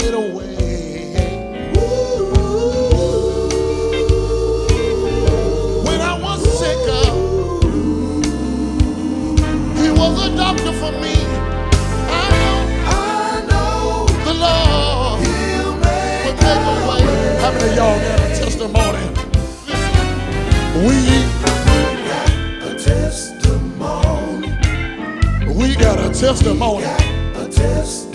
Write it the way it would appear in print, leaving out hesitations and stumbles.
it away. When I was sick, he was a doctor for me. I know the Lord will make a way. How many of y'all got a testimony? We got a testimony. We got a testimony.